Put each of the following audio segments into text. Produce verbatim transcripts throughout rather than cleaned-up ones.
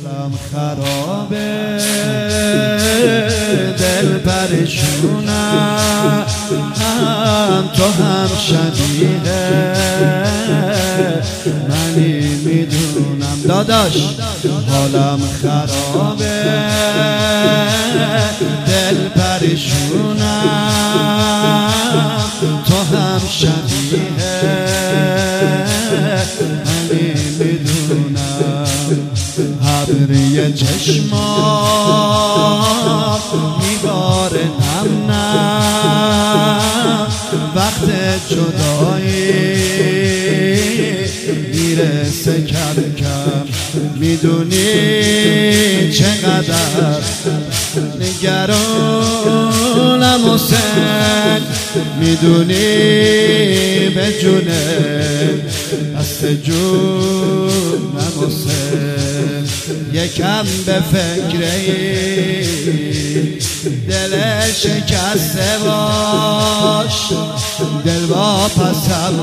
حالم خرابه دل پریشونم هم تو هم شبیه منی میدونم داداش حالم خرابه دل پریشونم تو هم شبیه منی میدونم ابری چشمام میباره نم نم وقت جدایی میرسه کم کم میدونی چقدر نگرانم حسین میدونی به جونه دست جونم حسین یکم به فکری دل شکسته باش دل با پسم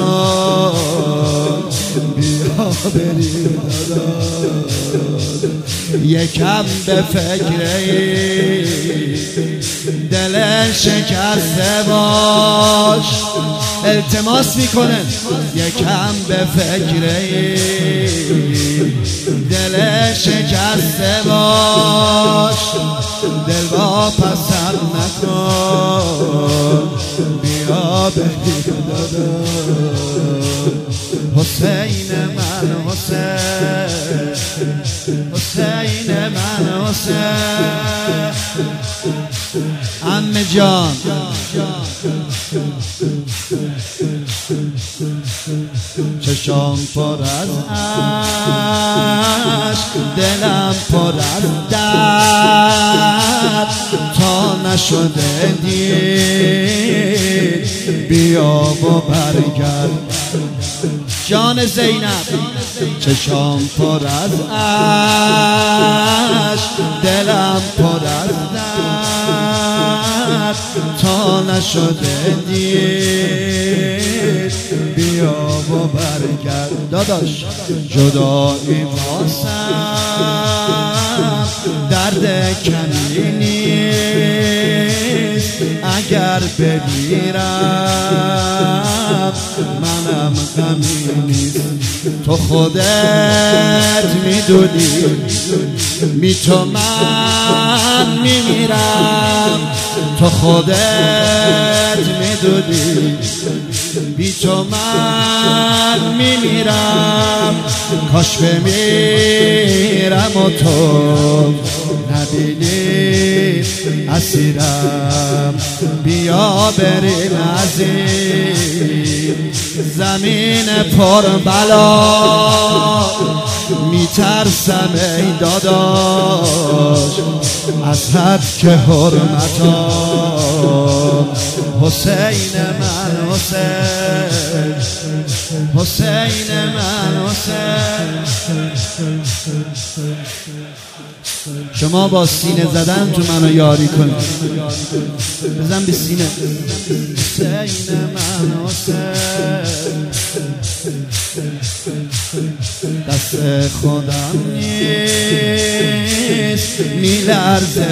نکن بیا بریم داداش یکم به فکری دل شکسته باش التماس میکنه یکم به فکری دل شکسته باش دل با پسم نکن بیا بریم داداش حسین من حسین حسین من حسین عمه جان چشام پر از عشق دلم پر از درد تا نشده دید بیا و برگرد جان زینب چشام پر از عشق دلم پر از درد تا نشده دید بیا و برگرد داداش جدایی واسم درد کمی نیست اگر بمیرم منم غمی نیست تو خودت میدونی می تو من میمیرم تو خودت میدونی بی تو من میمیرم کاش بمیرم و تو نبینی اسیرم بیا بریم از این زمین پر بلا میترسم ای داداش از حد که حرمتم حسین من حسین حسین من حسین شما با سینه زدن تو منو یاری کنید بزن به سینه حسین من حسین دست خودم نیست میلرزه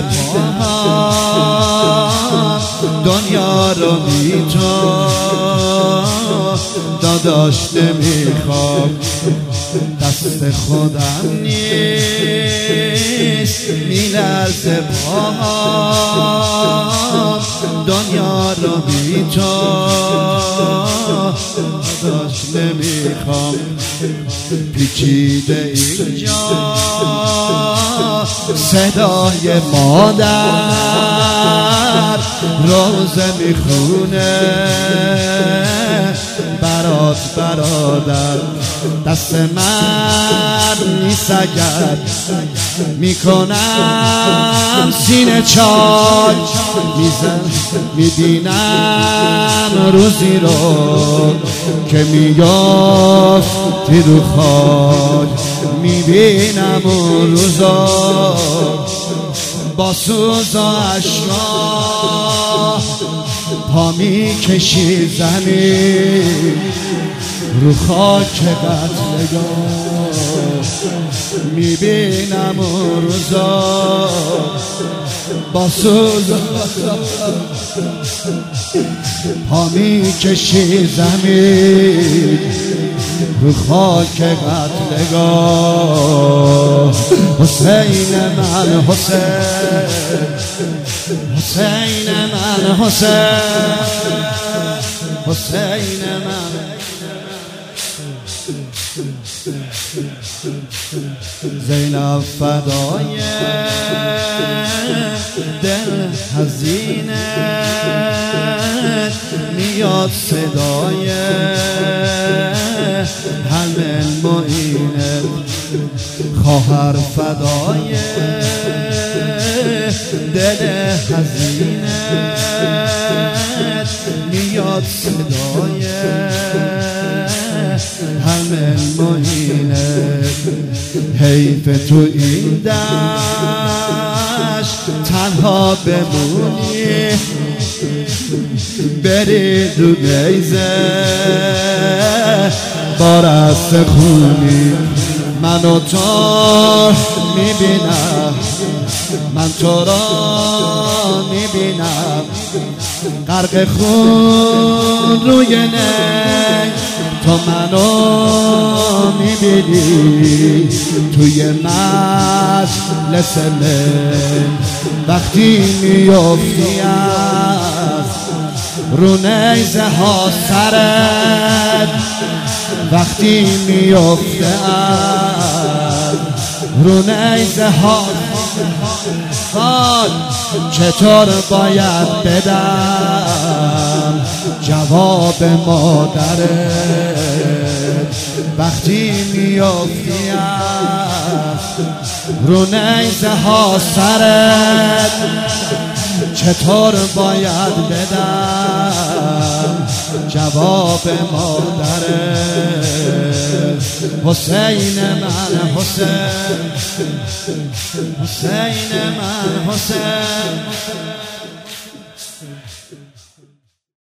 پاهم دنیا رو بی تو داداش نمیخوام دست خودم نیست میلرزه پاهم دنیا رو بی تو داداش نمیخوام پیچیده اینجا صدای مادر روزه میخونه برات برادر دست من نیست اگر میکنم سینه چای میزن میبینم روزی رو که میافتی رو خاک میبینم اون روزا با سوز و اشکا پا میکشی زمین رو خاک قتلگاه میبینم اون روزا با سوز پا میکشی زمین رو خاک قتلگاه. حسین من حسین، حسین من حسین، حسین من. زینب فدای دل حزینه میاد صدای حلم المعینه. خواهر فدای دل حزینه میاد صدای حلم المعینه. حیف تو این دشت تنها بمونی، بری دو نیزه بارست خونی. من و تو میبینم، من تو را میبینم غرق خون روی نی. تو منو میبینی توی مجلس من وقتی میافتی از رو نیزه ها سرت، وقتی میافتی از رو نیزه ها خان. چطور باید بدم جواب مادرت وقتی میافتی از رو نیزه ها سرت؟ چطور باید بدم جواب مادرت؟ حسین من حسین، حسین من حسین.